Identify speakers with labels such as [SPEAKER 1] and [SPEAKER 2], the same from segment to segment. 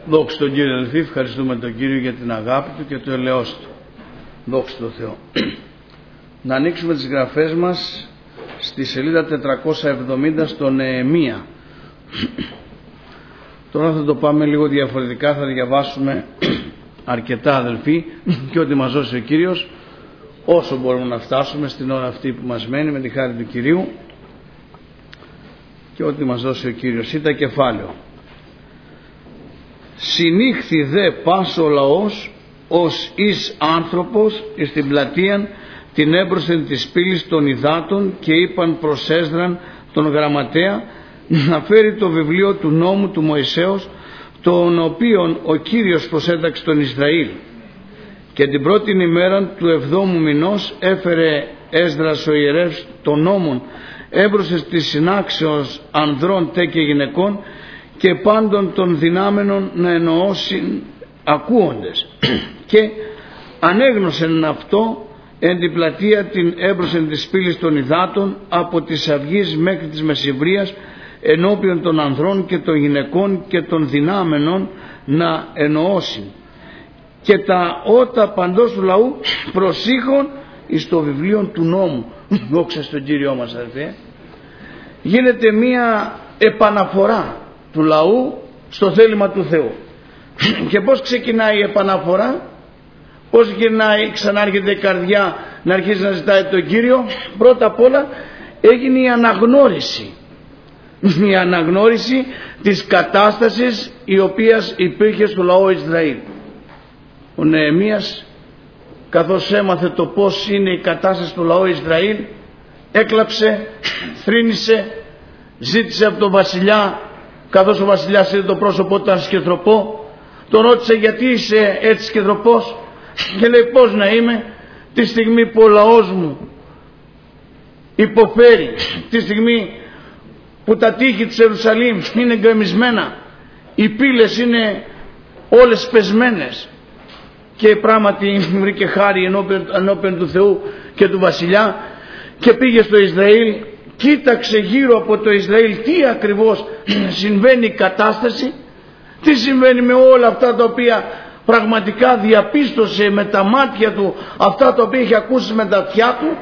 [SPEAKER 1] Δόξα τον Κύριο αδελφοί, ευχαριστούμε τον Κύριο για την αγάπη Του και το ελεός Του. Δόξα τω Θεώ. Να ανοίξουμε τις γραφές μας στη σελίδα 470 στο Νεεμία. Τώρα θα το πάμε λίγο διαφορετικά, θα διαβάσουμε αρκετά αδελφοί και ό,τι μας δώσει ο Κύριος, όσο μπορούμε να φτάσουμε στην ώρα αυτή που μας μένει με τη χάρη του Κυρίου, και ό,τι μας δώσει ο Κύριος. Ήτα κεφάλαιο. Συνήχθη δε πας ο λαός ως εις άνθρωπος εις την πλατείαν την έμπροσθεν της πύλης των υδάτων, και είπαν προς Έσδραν τον γραμματέα να φέρει το βιβλίο του νόμου του Μωυσέως, τον οποίον ο Κύριος προσέταξε τον Ισραήλ. Και την πρώτη ημέρα του 7ου μηνός έφερε Έσδρας ο ιερεύς των νόμων έμπροσθεν της συνάξεως ανδρών τε και γυναικών, και πάντων των δυνάμενων να εννοώσουν ακούοντες. Και ανέγνωσεν αυτό εν την πλατεία την έμπροσθεν της πύλης των υδάτων από της αυγής μέχρι της μεσημβρίας, ενώπιον των ανδρών και των γυναικών και των δυνάμενων να εννοώσουν. Και τα ότα παντός του λαού προσήχων εις το βιβλίο του νόμου. Δόξα στον Κύριό μας αδελφέ. Γίνεται μία επαναφορά του λαού στο θέλημα του Θεού. Και πώς ξεκινάει η επαναφορά, πώς ξανάρχεται η καρδιά να αρχίσει να ζητάει τον Κύριο? Πρώτα απ' όλα έγινε η αναγνώριση. Η αναγνώριση της κατάστασης η οποία υπήρχε στο λαό Ισραήλ. Ο Νεεμίας, καθώς έμαθε το πώς είναι η κατάσταση του λαού Ισραήλ, έκλαψε, θρήνησε, ζήτησε από τον βασιλιά, καθώς ο βασιλιάς είδε το πρόσωπό του ήταν σκεδροπό, τον ρώτησε γιατί είσαι έτσι σκεδροπός, και λέει πώς να είμαι τη στιγμή που ο λαός μου υποφέρει, τη στιγμή που τα τείχη της Ιερουσαλήμ είναι γκρεμισμένα, οι πύλες είναι όλες πεσμένες. Και πράγματι βρήκε χάρη ενώπιον του Θεού και του βασιλιά και πήγε στο Ισραήλ, κοίταξε γύρω από το Ισραήλ τι ακριβώς συμβαίνει η κατάσταση, τι συμβαίνει με όλα αυτά τα οποία πραγματικά διαπίστωσε με τα μάτια του, αυτά τα οποία είχε ακούσει με τα αυτιά του,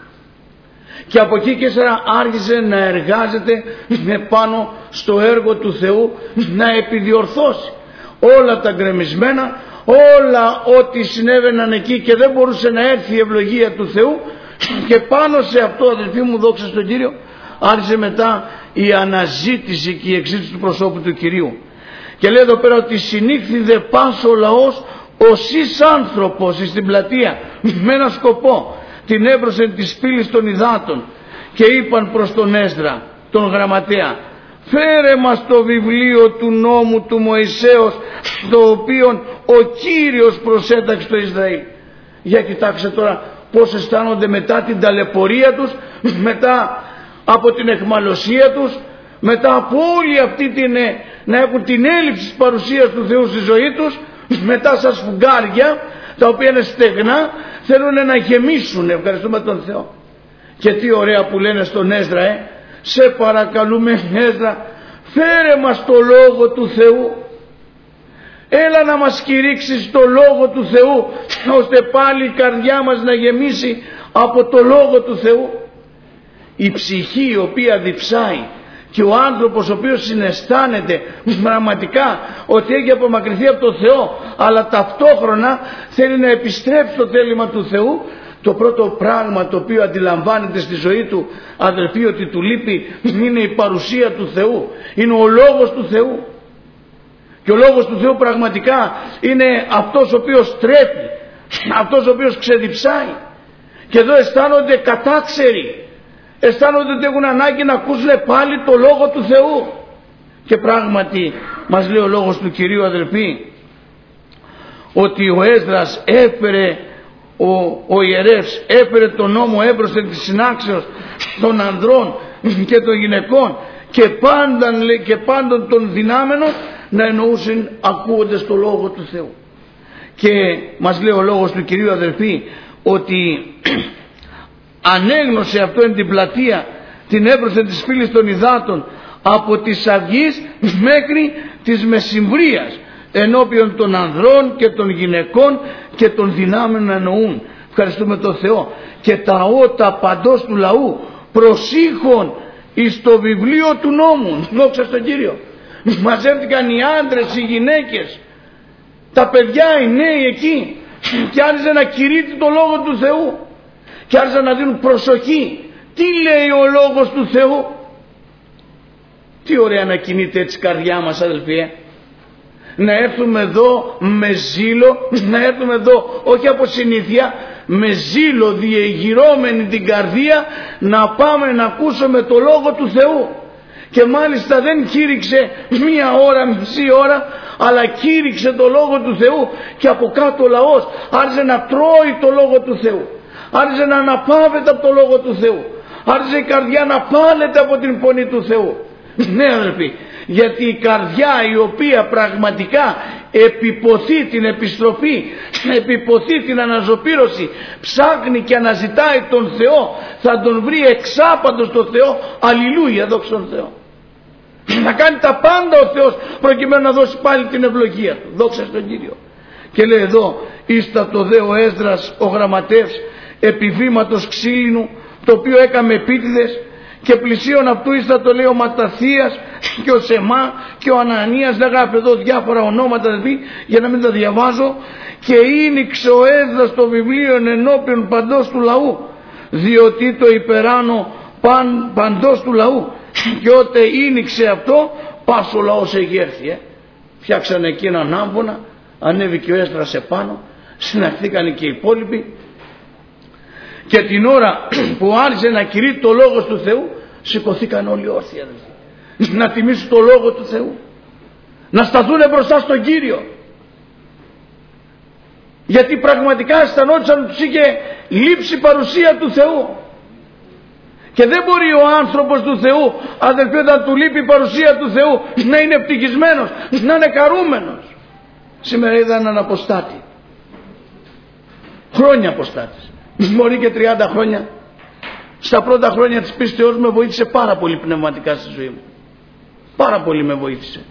[SPEAKER 1] και από εκεί και ύστερα άρχισε να εργάζεται πάνω στο έργο του Θεού, να επιδιορθώσει όλα τα γκρεμισμένα, όλα ό,τι συνέβαιναν εκεί και δεν μπορούσε να έρθει η ευλογία του Θεού. Και πάνω σε αυτό, αδελφοί μου, δόξα στον Κύριο, άρχισε μετά η αναζήτηση και η εξήτηση του προσώπου του Κυρίου. Και λέει εδώ πέρα ότι συνήχθη δε πας ο λαός ως εις άνθρωπος στην πλατεία με ένα σκοπό, την έμπροσθεν της πύλης των υδάτων, και είπαν προς τον Έσδρα τον γραμματέα, φέρε μας το βιβλίο του νόμου του Μωυσέως, το οποίο ο Κύριος προσέταξε το Ισραήλ. Για κοιτάξτε τώρα πώς αισθάνονται μετά την ταλαιπωρία τους, μετά από την εχμαλωσία τους, μετά από όλη αυτή να έχουν την έλλειψη της παρουσίας του Θεού στη ζωή τους, μετά στα σφουγγάρια τα οποία είναι στεγνά, θέλουν να γεμίσουν. Ευχαριστούμε τον Θεό. Και τι ωραία που λένε στον Έσδρα, σε παρακαλούμε Έσδρα, φέρε μας το Λόγο του Θεού, έλα να μας κηρύξεις το Λόγο του Θεού, ώστε πάλι η καρδιά μας να γεμίσει από το Λόγο του Θεού. Η ψυχή η οποία διψάει και ο άνθρωπος ο οποίος συναισθάνεται πραγματικά ότι έχει απομακρυνθεί από τον Θεό, αλλά ταυτόχρονα θέλει να επιστρέψει στο θέλημα του Θεού, το πρώτο πράγμα το οποίο αντιλαμβάνεται στη ζωή του, αδελφοί, ότι του λείπει, είναι η παρουσία του Θεού, είναι ο Λόγος του Θεού. Και ο Λόγος του Θεού πραγματικά είναι αυτός ο οποίος τρέπει, αυτός ο οποίος ξεδιψάει. Και εδώ αισθάνονται κατάξεροι, αισθάνονται ότι έχουν ανάγκη να ακούσουν πάλι το Λόγο του Θεού. Και πράγματι μας λέει ο Λόγος του Κυρίου, αδελφοί, ότι ο Έσδρας έφερε, ο ιερεύς έφερε τον νόμο έμπροσθεν της συνάξεως των ανδρών και των γυναικών, και πάντων των δυνάμενων να εννοούσουν ακούοντες το Λόγο του Θεού. Και μας λέει ο Λόγος του Κυρίου, αδελφοί, ότι ανέγνωσε αυτό εν την πλατεία την έμπροσθεν της πύλης των υδάτων από της αυγής μέχρι της μεσημβρίας, ενώπιον των ανδρών και των γυναικών και των δυνάμεων να εννοούν. Ευχαριστούμε τον Θεό. Και τα ότα παντός του λαού προσήχων εις το βιβλίο του νόμου. Δόξα στον Κύριο. Μαζεύτηκαν οι άντρες, οι γυναίκες, τα παιδιά, οι νέοι εκεί, και άρχισαν να κηρύττουν το Λόγο του Θεού και άρχισαν να δίνουν προσοχή. Τι λέει ο Λόγος του Θεού? Τι ωραία να κινείται έτσι η καρδιά μας, αδελφοί. Να έρθουμε εδώ με ζήλο, να έρθουμε εδώ όχι από συνήθεια, με ζήλο διεγυρώμενη την καρδία, να πάμε να ακούσουμε το Λόγο του Θεού. Και μάλιστα δεν κήρυξε μία ώρα, μισή ώρα, αλλά κήρυξε το Λόγο του Θεού, και από κάτω ο λαός άρχισε να τρώει το Λόγο του Θεού, άρχισε να αναπαύεται από το Λόγο του Θεού, άρχισε η καρδιά να πάλεται από την φωνή του Θεού. Ναι, αδελφοί, γιατί η καρδιά η οποία πραγματικά επιποθεί την επιστροφή, επιποθεί την αναζωπήρωση, ψάχνει και αναζητάει τον Θεό, θα τον βρει εξάπαντο στο Θεό. Αλληλούια, δόξα στον Θεό. Να κάνει τα πάντα ο Θεός προκειμένου να δώσει πάλι την ευλογία του. Δόξα στον Κύριο. Και λέει εδώ, ίστατο δε ο Έσδρας ο γραμματεύς επιβήματος ξύλινου, το οποίο έκαμε επίτηδες, και πλησίον αυτού ίστατο λέει ο Ματαθίας και ο Σεμά και ο Ανανίας. Λέγαμε εδώ διάφορα ονόματα, δηλαδή, για να μην τα διαβάζω. Και ήνιξε ο Έσδρας το βιβλίο ενώπιον παντός του λαού, διότι το υπεράνω παντός του λαού. Και ότε ήνιξε αυτό, πας ο λαός εγέρθη. Φτιάξανε εκεί έναν άμβονα, ανέβηκε ο Έσδρας επάνω, συναχθήκανε και οι υπόλοιποι. Και την ώρα που άρχισε να κηρύττει το Λόγο του Θεού, σηκωθήκαν όλοι όρθιοι, να τιμήσουν το Λόγο του Θεού, να σταθούν μπροστά στον Κύριο, γιατί πραγματικά αισθανόντουσαν ότι τους είχε λείψει η παρουσία του Θεού. Και δεν μπορεί ο άνθρωπος του Θεού, αδελφοί, όταν του λείπει η παρουσία του Θεού, να είναι ευτυχισμένος, να είναι χαρούμενος. Σήμερα είδα έναν αποστάτη, χρόνια αποστάτης, μπορεί και 30 χρόνια. Στα πρώτα χρόνια της πίστεως με βοήθησε πάρα πολύ πνευματικά στη ζωή μου. Πάρα πολύ με βοήθησε.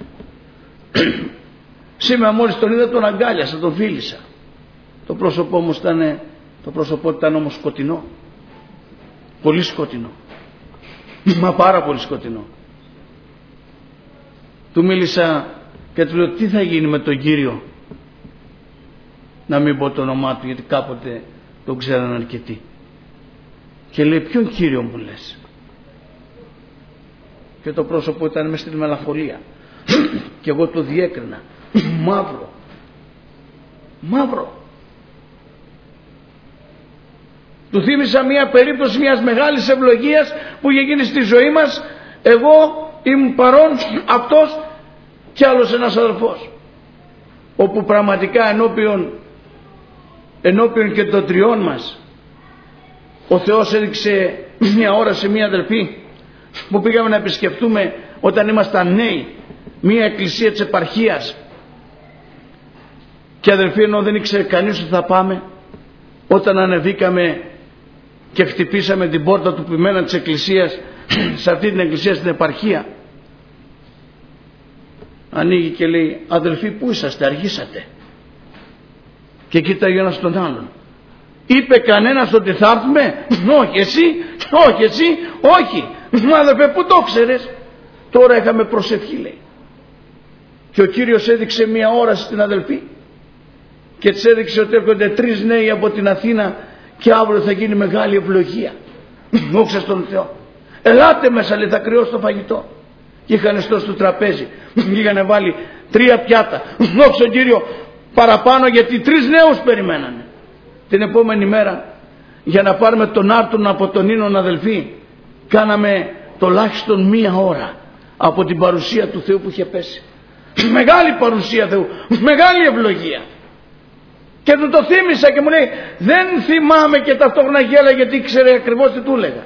[SPEAKER 1] Σήμερα μόλις τον είδα, τον αγκάλιασα, τον φίλησα. Το πρόσωπό μου ήταν όμως σκοτεινό. Πολύ σκοτεινό. Μα πάρα πολύ σκοτεινό. Του μίλησα και του λέω, τι θα γίνει με τον Κύριο? Να μην πω το όνομά του, γιατί κάποτε τον ξέραν αρκετοί. Και λέει, ποιον Κύριο μου λες? Και το πρόσωπο ήταν μες στην μελαγχολία. Και εγώ το διέκρινα. Μαύρο. Μαύρο. Του θύμισα μια περίπτωση μιας μεγάλης ευλογίας που είχε γίνει στη ζωή μας. Εγώ ήμουν παρόν, αυτός και άλλος ένας αδελφός, όπου πραγματικά ενώπιον και των τριών μας ο Θεός έδειξε μια ώρα σε μια αδελφή που πήγαμε να επισκεφτούμε όταν ήμασταν νέοι, μια εκκλησία της επαρχίας. Και αδελφοί, ενώ δεν ήξερε κανείς ότι θα πάμε, όταν ανεβήκαμε και χτυπήσαμε την πόρτα του ποιμένα της εκκλησίας, σε αυτή την εκκλησία στην επαρχία, ανοίγει και λέει, αδελφοί, πού είσαστε, αργήσατε? Και κοίταγε ένας τον άλλον. Είπε κανένας ότι θα έρθουμε? Όχι. Εσύ? Όχι. Εσύ? Όχι. Μα αδελφέ, πού το ξέρεις? Τώρα είχαμε προσευχή, λέει. Και ο Κύριος έδειξε μια όραση στην αδελφή και της έδειξε ότι έρχονται 3 νέοι από την Αθήνα και αύριο θα γίνει μεγάλη ευλογία. Δόξα στον Θεό. Ελάτε μέσα, λέει, θα κρυώσει το φαγητό. Και είχαν στώσει στο τραπέζι, είχαν βάλει 3 πιάτα. Δόξα στον Κύριο, παραπάνω, γιατί 3 νέους περιμένανε. Την επόμενη μέρα, για να πάρουμε τον άρτον από τον ίνον, αδελφοί, κάναμε τουλάχιστον 1 ώρα από την παρουσία του Θεού που είχε πέσει. Μεγάλη παρουσία Θεού, μεγάλη ευλογία. Και του το θύμισα και μου λέει, δεν θυμάμαι, και ταυτόχρονα γέλα, γιατί ήξερε ακριβώς τι του έλεγα.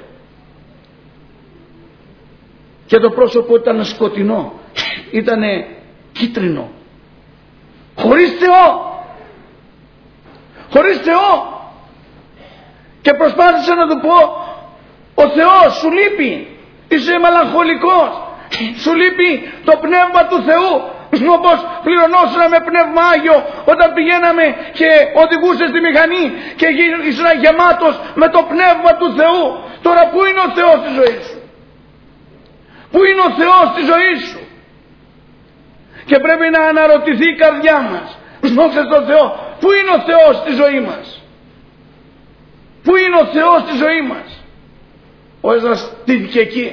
[SPEAKER 1] Και το πρόσωπο ήταν σκοτεινό, ήτανε κίτρινο, χωρίς Θεό. Χωρίς Θεό. Και προσπάθησα να του πω, ο Θεός σου λείπει, είσαι μελαγχολικός, σου λείπει το πνεύμα του Θεού, όπως πληρωνόσουν με πνεύμα Άγιο όταν πηγαίναμε και οδηγούσε στη μηχανή και ήσουν γεμάτος με το πνεύμα του Θεού. Τώρα πού είναι ο Θεός στη ζωή σου? Πού είναι ο Θεός στη ζωή σου? Και πρέπει να αναρωτηθεί η καρδιά μας. Δόξα στον Θεό, πού είναι ο Θεός στη ζωή μας? Πού είναι ο Θεός στη ζωή μας? Ο Έσδρας στήθηκε εκεί.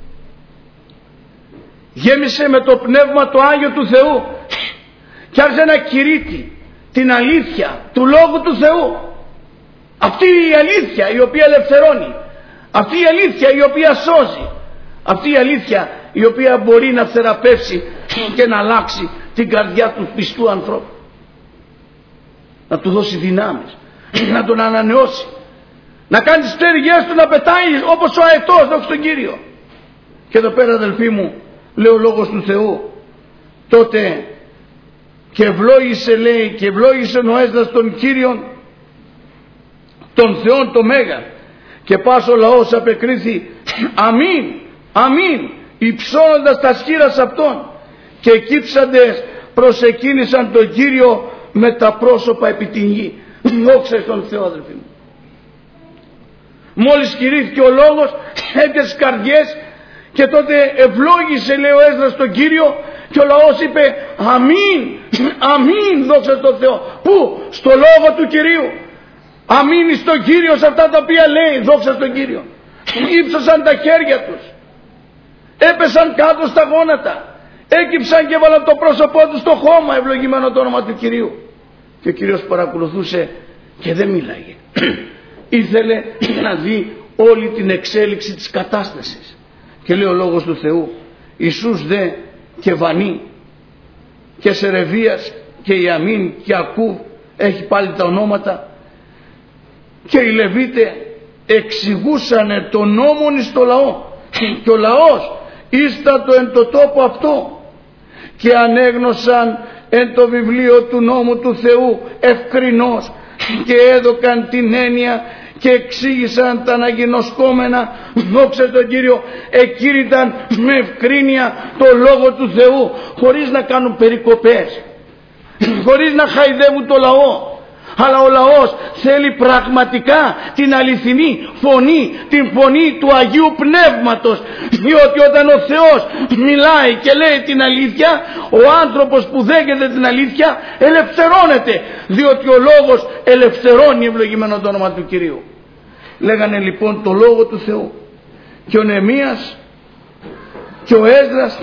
[SPEAKER 1] Γέμισε με το πνεύμα το Άγιο του Θεού και άρχισε να κηρύττει την αλήθεια του Λόγου του Θεού. Αυτή η αλήθεια η οποία ελευθερώνει, αυτή η αλήθεια η οποία σώζει, αυτή η αλήθεια η οποία μπορεί να θεραπεύσει και να αλλάξει την καρδιά του πιστού ανθρώπου, να του δώσει δυνάμεις, να τον ανανεώσει, να κάνει τις πτέρυγές του να πετάει όπως ο αετός, δόξα στον Κύριο. Και εδώ πέρα, αδελφοί μου, λέει ο Λόγος του Θεού, τότε και ευλόγησε, λέει, και ευλόγησε ο Έσδρας τον Κύριον, τον Θεόν το Μέγα, και πας ο λαός απεκρίθη αμήν, αμήν, υψώνοντας τα σχήρας αυτών, και κύψαντες προσεκίνησαν τον Κύριο με τα πρόσωπα επί την γη. Δόξα στον Θεό, αδελφοί μου. Μόλις κηρύχθηκε ο Λόγος, έπιασε τις καρδιές και τότε ευλόγησε, λέει ο Έσδρας τον Κύριο, και ο λαός είπε αμήν, αμήν, δόξα στον Θεό. Πού? Στο Λόγο του Κυρίου. Αμήν στον Κύριο σε αυτά τα οποία λέει, δόξα στον Κύριο. Ήψωσαν τα χέρια τους, έπεσαν κάτω στα γόνατα, έκυψαν και έβαλαν το πρόσωπό τους στο χώμα, ευλογημένο το όνομα του Κυρίου. Και ο Κύριος παρακολουθούσε και δεν μίλαγε. Ήθελε να δει όλη την εξέλιξη της κατάστασης. Και λέει ο Λόγος του Θεού, Ιησούς δε και Βανί και Σερεβίας και Ιαμίν και Ακούβ, έχει πάλι τα ονόματα, και οι Λεβίτε εξηγούσανε τον νόμον εις το λαό, και ο λαός ίστατο εν το τόπο αυτό, και ανέγνωσαν εν το βιβλίο του νόμου του Θεού ευκρινώς, και έδωκαν την έννοια και εξήγησαν τα αναγινωσκόμενα, δόξα τον Κύριο, εκήρυταν με ευκρίνεια το Λόγο του Θεού, χωρίς να κάνουν περικοπές, χωρίς να χαϊδεύουν το λαό. Αλλά ο λαός θέλει πραγματικά την αληθινή φωνή, την φωνή του Αγίου Πνεύματος, διότι όταν ο Θεός μιλάει και λέει την αλήθεια, ο άνθρωπος που δέχεται την αλήθεια ελευθερώνεται, διότι ο Λόγος ελευθερώνει, ευλογημένο το όνομα του Κυρίου. Λέγανε λοιπόν το Λόγο του Θεού, και ο Νεεμίας και ο Έσδρας,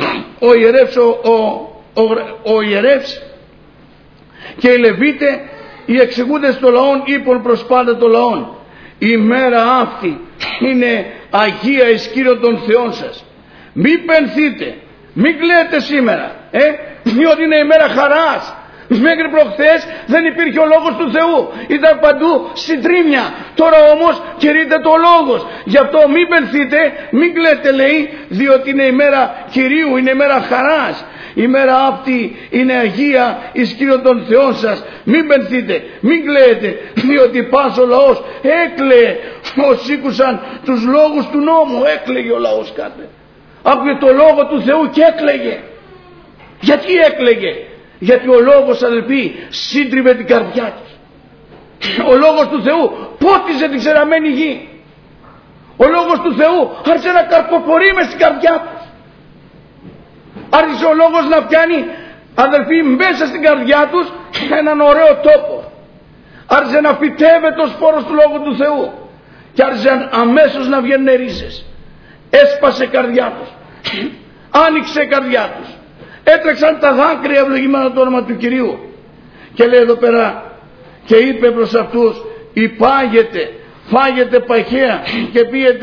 [SPEAKER 1] ο ιερεύς και οι Λεβίτε, οι εξηγούντες των λαών, είπαν προς πάντα των λαών, η μέρα αυτή είναι Αγία εις Κύριον των Θεών σας. Μη πενθείτε, μην κλαίτε σήμερα, διότι είναι η μέρα χαράς. Μέχρι προχθές δεν υπήρχε ο Λόγος του Θεού, ήταν παντού συντρίμμια. Τώρα όμως κηρύττεται το Λόγος. Γι' αυτό μην πενθείτε, μην κλαίτε, λέει, διότι είναι η μέρα Κυρίου, είναι η μέρα χαράς. Η μέρα αυτή είναι Αγία εις Κύριον των Θεών σας. Μην πενθείτε, μην κλαίετε, διότι πας ο λαός έκλαιε όσοι ήκουσαν τους λόγους του νόμου. Έκλαιγε ο λαός κάτι. Άκουγε το Λόγο του Θεού και έκλαιγε. Γιατί έκλαιγε? Γιατί ο Λόγος, αδελφοί, σύντριβε την καρδιά τους. Ο Λόγος του Θεού πότιζε την ξεραμένη γη. Ο Λόγος του Θεού άρχισε να καρποφορεί μες στην καρδιά τους. Άρχισε ο Λόγος να πιάνει, αδελφοί, μέσα στην καρδιά τους έναν ωραίο τόπο. Άρχισε να φυτεύεται ο σπόρος του Λόγου του Θεού και άρχισαν αμέσως να βγαίνουν ρίζες. Έσπασε η καρδιά τους, άνοιξε η καρδιά τους, έτρεξαν τα δάκρυα, ευλογημένο το όνομα του Κυρίου. Και λέει εδώ πέρα, και είπε προς αυτούς, υπάγετε, φάγετε παχαία και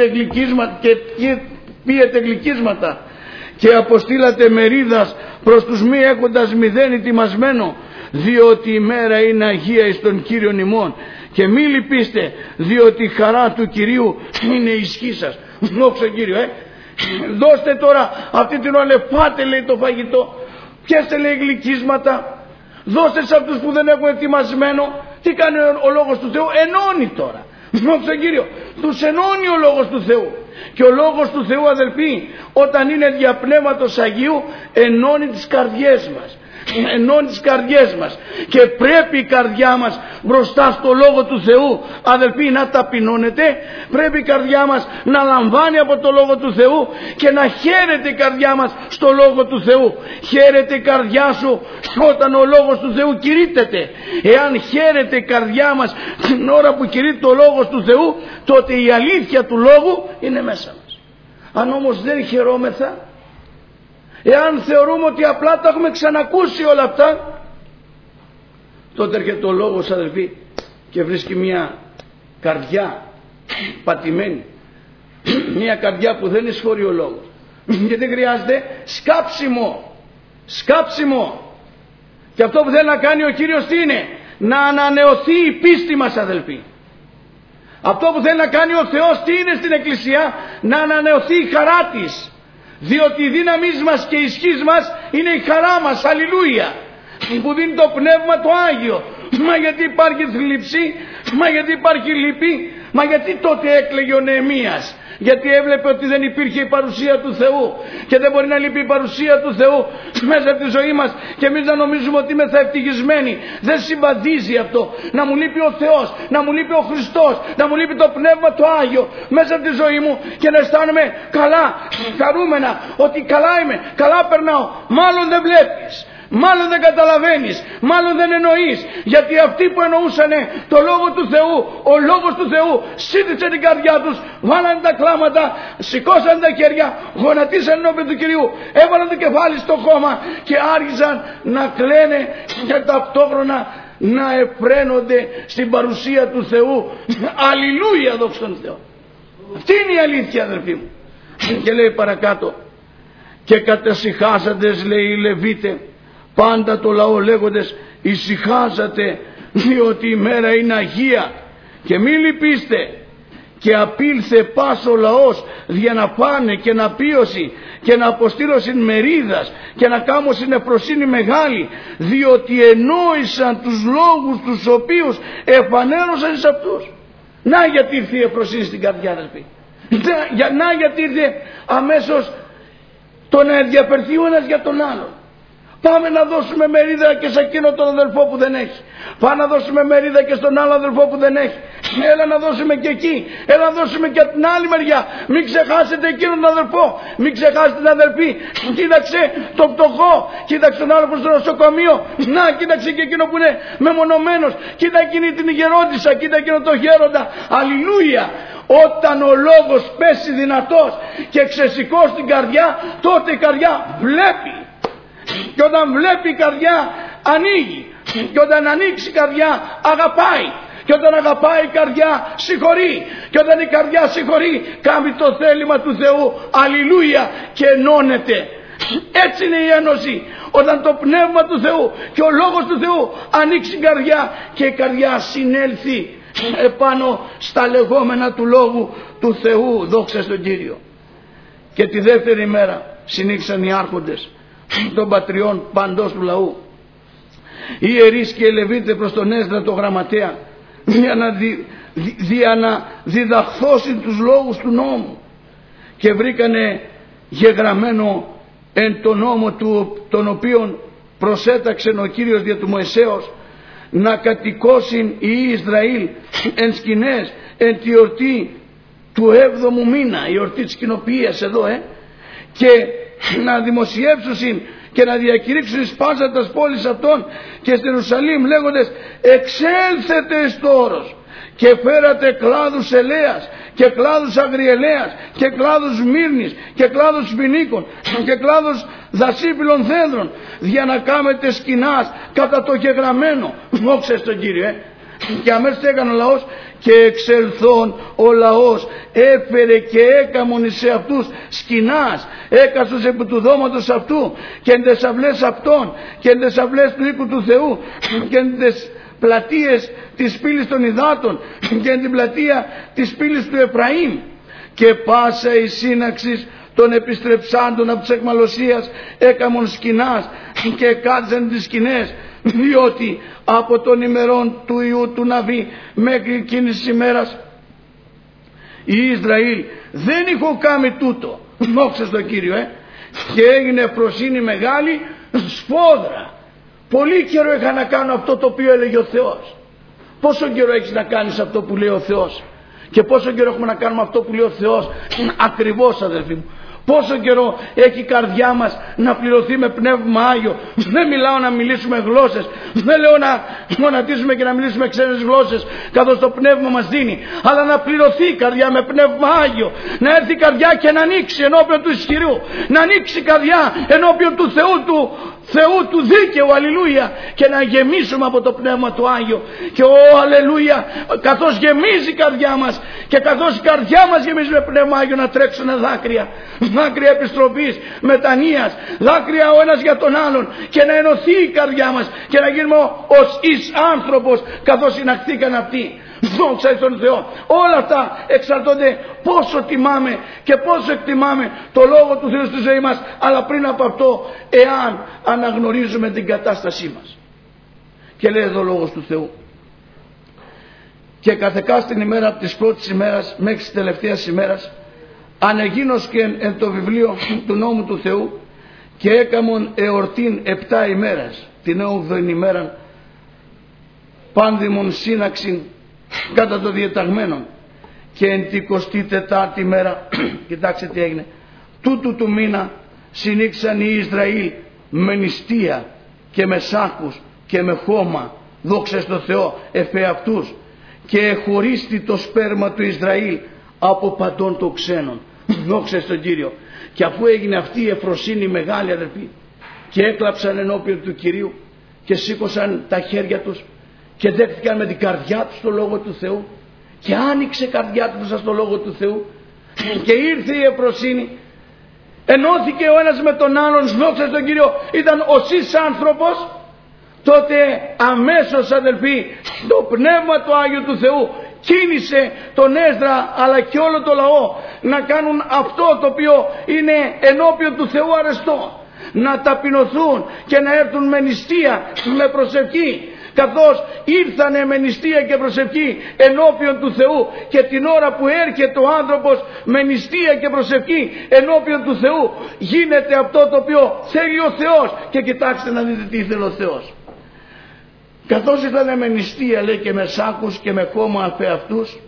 [SPEAKER 1] πίετε γλυκίσματα και αποστήλατε μερίδας προς τους μη έχοντας μηδέν ετοιμασμένο, διότι η μέρα είναι Αγία εις τον Κύριον ημών, και μη λυπήστε, διότι η χαρά του Κυρίου είναι η ισχύ σας. Δόξα Κύριο, δώστε τώρα αυτή την ώρα, φάτε, λέει, το φαγητό, πιέστε, λέει, γλυκίσματα, δώστε σε αυτούς που δεν έχουν ετοιμασμένο. Τι κάνει ο Λόγος του Θεού? Ενώνει τώρα. Δόξα Κύριο, τους ενώνει ο Λόγος του Θεού. Και ο Λόγος του Θεού, αδελφοί, όταν είναι δια Πνεύματος Αγίου, ενώνει τις καρδιές μας. ενώνει τις καρδιές μας, και πρέπει η καρδιά μας μπροστά στο Λόγο του Θεού, αδελφοί, να ταπεινώνεται. Πρέπει η καρδιά μας να λαμβάνει από το Λόγο του Θεού και να χαίρεται η καρδιά μας στο Λόγο του Θεού. Χαίρεται η καρδιά σου όταν ο Λόγος του Θεού κηρύττεται. Εάν χαίρεται η καρδιά μας την ώρα που κηρύττεται ο Λόγος του Θεού, τότε η αλήθεια του Λόγου είναι μέσα μας. Αν όμως δεν χαιρόμεθα, εάν θεωρούμε ότι απλά τα έχουμε ξανακούσει όλα αυτά, τότε έρχεται ο Λόγος, αδελφοί, και βρίσκει μια καρδιά πατημένη, μια καρδιά που δεν εισχωρεί ο Λόγος, και δεν χρειάζεται σκάψιμο. Και αυτό που θέλει να κάνει ο Κύριος τι είναι? Να ανανεωθεί η πίστη μας, αδελφοί. Αυτό που θέλει να κάνει ο Θεός τι είναι στην Εκκλησία? Να ανανεωθεί η χαρά της. Διότι η δύναμή μας και η ισχύς μας είναι η χαρά μας, αλληλούια, που δίνει το Πνεύμα το Άγιο. Μα γιατί υπάρχει θλίψη? Μα γιατί υπάρχει λύπη? Μα γιατί τότε έκλαιγε ο Νεεμίας? Γιατί έβλεπε ότι δεν υπήρχε η παρουσία του Θεού, και δεν μπορεί να λείπει η παρουσία του Θεού μέσα από τη ζωή μας και εμείς να νομίζουμε ότι είμαστε ευτυχισμένοι. Δεν συμβαδίζει αυτό. Να μου λείπει ο Θεός, να μου λείπει ο Χριστός, να μου λείπει το Πνεύμα το Άγιο μέσα από τη ζωή μου και να αισθάνομαι καλά, χαρούμενα, ότι καλά είμαι, καλά περνάω. Μάλλον δεν βλέπεις, μάλλον δεν καταλαβαίνεις, μάλλον δεν εννοείς. Γιατί αυτοί που εννοούσαν το Λόγο του Θεού, ο Λόγος του Θεού σύντησε την καρδιά τους, βάλανε τα κλάματα, σηκώσαν τα χέρια, γονατίσαν ενώπιον του Κυρίου, έβαλαν το κεφάλι στο χώμα και άρχισαν να κλαίνε και ταυτόχρονα να εφραίνονται στην παρουσία του Θεού. Αλληλούια, δόξα τον Θεό. Αυτή είναι η αλήθεια, αδερφοί μου. Και λέει παρακάτω, και κατασυχάσαντες, λέει, οι Λεβίτε πάντα το λαό, λέγοντες, ησυχάζατε, διότι η μέρα είναι αγία, και μη λυπήστε. Και απήλθε πας ο λαός για να πάνε και να πίωση και να αποστήρωσιν μερίδας και να κάμωσιν εφροσύνη μεγάλη, διότι ενόησαν τους λόγους τους οποίους εφανέρωσαν εις αυτούς. Να γιατί ήρθε η εφροσύνη στην καρδιά, αδελφοί. Να γιατί ήρθε αμέσως το να ενδιαφερθεί ο ένας για τον άλλον. Πάμε να δώσουμε μερίδα και σε εκείνο τον αδελφό που δεν έχει. Πάμε να δώσουμε μερίδα και στον άλλο αδελφό που δεν έχει. Έλα να δώσουμε και εκεί. Έλα να δώσουμε και από την άλλη μεριά. Μην ξεχάσετε εκείνον τον αδελφό. Μην ξεχάσετε την αδελφή. Κοίταξε τον φτωχό. Κοίταξε τον άλλο που στο νοσοκομείο. Να, κοίταξε και εκείνο που είναι μεμονωμένος. Κοίτα εκείνη την γερόντισσα. Κοίτα εκείνο το γέροντα. Αλληλούια. Όταν ο λόγος πέσει δυνατός και ξεσηκώσει την καρδιά, τότε η καρδιά βλέπει. Και όταν βλέπει η καρδιά ανοίγει. Και όταν ανοίξει η καρδιά αγαπάει. Και όταν αγαπάει η καρδιά συγχωρεί. Και όταν η καρδιά συγχωρεί κάνει το θέλημα του Θεού. Αλληλούια. Και ενώνεται. Έτσι είναι η ένωση. Όταν το Πνεύμα του Θεού και ο Λόγος του Θεού ανοίξει την καρδιά και η καρδιά συνέλθει επάνω στα λεγόμενα του Λόγου του Θεού. Δόξα στον Κύριο. Και τη δεύτερη μέρα συνήξαν οι άρχοντες των πατριών παντός του λαού, οι ιερείς και οι Λεβίτε, προς τον Έσδρα το γραμματέα, για να διδαχθώσουν τους λόγους του νόμου, και βρήκανε γεγραμμένο εν το νόμο του, τον οποίον προσέταξε ο Κύριος δια του Μωυσέως, να κατοικώσουν οι Ισραήλ εν σκηνές εν τη εορτή του 7ου μήνα, η εορτή της κοινοποιίας εδώ, και να δημοσιεύσουν και να διακηρύξουν εις πάσα τας πόλεις αυτών και στην Ιερουσαλήμ, λέγοντες, εξέλθετε εις το όρος και φέρατε κλάδους ελαίας και κλάδους αγριελαίας και κλάδους μύρνης και κλάδους φινίκων και κλάδους δασίπυλων δέντρων, για να κάμετε σκηνάς κατά το γεγραμμένο. Δόξα στον Κύριο. Και αμέσως έκανε ο λαός, και εξελθών ο λαός έφερε και έκαμον εις αυτούς σκηνάς, έκαστος επί του δώματος αυτού και εν τες αυλές αυτών και εν τες αυλές του οίκου του Θεού και εν τες πλατείες της πύλης των υδάτων και εν την πλατεία της πύλης του Εφραήμ, και πάσα η σύναξη των επιστρεψάντων από της εχμαλωσίας έκαμον σκηνάς και κάτσαν τις σκηνές, διότι από τον ημερών του Ιού του Ναβί μέχρι εκείνης της ημέρας η Ισραήλ δεν είχε κάνει τούτο. Δόξα στον Κύριο. Και έγινε φροσύνη μεγάλη, σφόδρα. Πολύ καιρό είχα να κάνω αυτό το οποίο έλεγε ο Θεός. Πόσο καιρό έχεις να κάνεις αυτό που λέει ο Θεός? Και πόσο καιρό έχουμε να κάνουμε αυτό που λέει ο Θεός? Ακριβώς, αδελφοί μου. Πόσο καιρό έχει η καρδιά μας να πληρωθεί με Πνεύμα Άγιο? Δεν μιλάω να μιλήσουμε γλώσσες, δεν λέω να γονατίσουμε και να μιλήσουμε ξένες γλώσσες καθώς το Πνεύμα μας δίνει, αλλά να πληρωθεί η καρδιά με Πνεύμα Άγιο, να έρθει η καρδιά και να ανοίξει ενώπιον του ισχυρού, να ανοίξει η καρδιά ενώπιον του Θεού του δίκαιου, αλληλούια, και να γεμίσουμε από το Πνεύμα του Άγιο. Και αλληλούια, καθώς γεμίζει η καρδιά μας και καθώς η καρδιά μας γεμίζει με Πνεύμα Άγιο, να τρέξουν δάκρυα επιστροφής, μετανοίας, δάκρυα ο ένας για τον άλλον, και να ενωθεί η καρδιά μας και να γίνουμε ως εις άνθρωπος καθώς συναχθήκαν αυτοί. Δόξα στον Θεό. Όλα αυτά εξαρτώνται πόσο τιμάμε και πόσο εκτιμάμε το Λόγο του Θεού στη ζωή μας, αλλά πριν από αυτό, εάν αναγνωρίζουμε την κατάστασή μας. Και λέει εδώ ο Λόγος του Θεού: και καθεκά στην ημέρα από της πρώτης ημέρας μέχρι της τελευταίας ημέρας ανεγίνος και εν το βιβλίο του νόμου του Θεού, και έκαμον εορτήν 7 ημέρας, την 8η ημέρα πάνδημον σύναξην κατά το διεταγμένο, και εν τη 24η μέρα κοιτάξτε τι έγινε, τούτου του μήνα συνήξαν οι Ισραήλ με νηστεία και με σάκους και με χώμα, δόξα στο Θεό, εφεαυτούς, και εχωρίστη το σπέρμα του Ισραήλ από παντών των ξένων, δόξα στον Κύριο. Και αφού έγινε αυτή η εφροσύνη μεγάλη, αδερφοί, και έκλαψαν ενώπιον του Κυρίου και σήκωσαν τα χέρια τους και δέχτηκαν με την καρδιά τους το Λόγο του Θεού, και άνοιξε η καρδιά τους στο Λόγο του Θεού και ήρθε η εφροσύνη, ενώθηκε ο ένας με τον άλλον, δόξα στον Κύριο, ήταν ο σεις άνθρωπος, τότε αμέσως, αδελφοί, το Πνεύμα του Άγιου του Θεού κίνησε τον Έσδρα αλλά και όλο το λαό να κάνουν αυτό το οποίο είναι ενώπιον του Θεού αρεστό, να ταπεινωθούν και να έρθουν με νηστεία, με προσευχή. Καθώς ήρθανε με νηστεία και προσευχή ενώπιον του Θεού, και την ώρα που έρχεται ο άνθρωπος με νηστεία και προσευχή ενώπιον του Θεού, γίνεται αυτό το οποίο θέλει ο Θεός. Και κοιτάξτε να δείτε τι ήθελε ο Θεός. Καθώς ήρθανε με νηστεία, λέει, και με σάκους και με χώμα αφεαυτούς,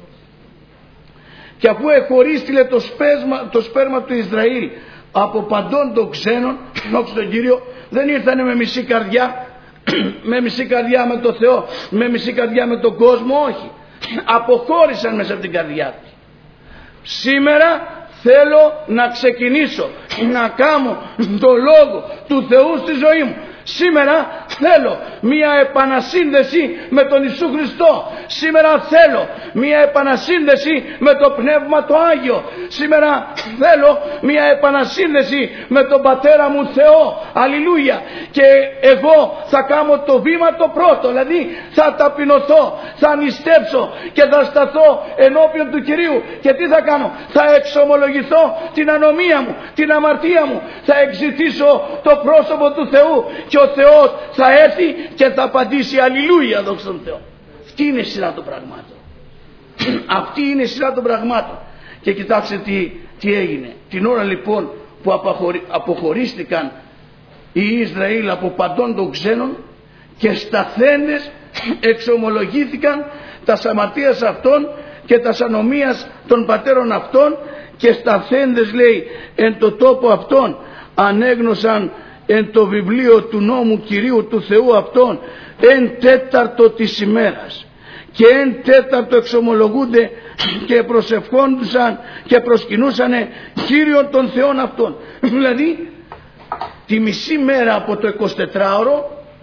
[SPEAKER 1] και αφού εχωρίστηλε το σπέρμα του Ισραήλ από παντών των ξένων, δόξα τον Κύριο, δεν ήρθανε με μισή καρδιά, με μισή καρδιά με το Θεό, με μισή καρδιά με τον κόσμο, όχι. Αποχώρησαν μέσα από την καρδιά τους. Σήμερα θέλω να ξεκινήσω να κάνω το Λόγο του Θεού στη ζωή μου. Σήμερα θέλω μια επανασύνδεση με τον Ιησού Χριστό. Σήμερα θέλω μια επανασύνδεση με το Πνεύμα το Άγιο. Σήμερα θέλω μια επανασύνδεση με τον Πατέρα μου Θεό. Αλληλούια. Και εγώ θα κάνω το βήμα το πρώτο, δηλαδή θα ταπεινωθώ, θα νηστέψω και θα σταθώ ενώπιον του Κυρίου. Και τι θα κάνω? Θα εξομολογηθώ την ανομία μου, την αμαρτία μου, θα εξητήσω το πρόσωπο του Θεού, και ο Θεός θα έρθει και θα απαντήσει. Αλληλούια, δόξα τω Θεώ. Αυτή είναι η σειρά των πραγμάτων. Αυτή είναι η σειρά των πραγμάτων. Και κοιτάξτε τι έγινε. Την ώρα λοιπόν που αποχωρίστηκαν οι Ισραήλ από παντών των ξένων, και σταθέντες εξομολογήθηκαν τα αμαρτίας αυτών και τα ανομίας των πατέρων αυτών, και σταθέντες, λέει, εν το τόπο αυτών ανέγνωσαν εν το βιβλίο του νόμου Κυρίου του Θεού αυτών εν τέταρτο της ημέρας, και εν τέταρτο εξομολογούνται και προσευχόντουσαν και προσκυνούσανε Κύριον των Θεών αυτών. Δηλαδή τη μισή μέρα από το 24ωρο,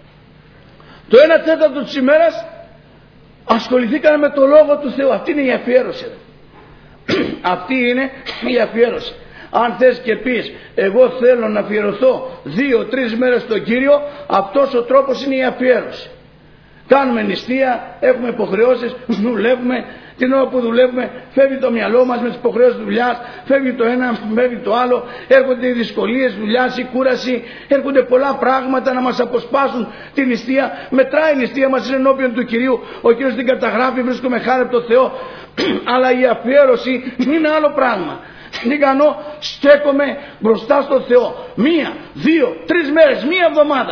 [SPEAKER 1] το 1 τέταρτο της ημέρας ασχοληθήκαν με το Λόγο του Θεού. Αυτή είναι η αφιέρωση. Αυτή είναι η αφιέρωση. Αν θες και πεις εγώ θέλω να αφιερωθώ 2-3 μέρες στον Κύριο, αυτός ο τρόπος είναι η αφιέρωση. Κάνουμε νηστεία, έχουμε υποχρεώσεις, δουλεύουμε. Την ώρα που δουλεύουμε φεύγει το μυαλό μας με τις υποχρεώσεις δουλειάς, φεύγει το ένα, φεύγει το άλλο, έρχονται οι δυσκολίες δουλειάς, η κούραση, έρχονται πολλά πράγματα να μας αποσπάσουν τη νηστεία. Μετράει η νηστεία μας, είναι ενώπιον του Κυρίου, ο Κύριος την καταγράφει, βρίσκουμε χάρη από το Θεό. Αλλά η αφιέρωση είναι άλλο πράγμα. Νικανό, στέκομαι μπροστά στο Θεό 1, 2, 3 μέρες, 1 εβδομάδα.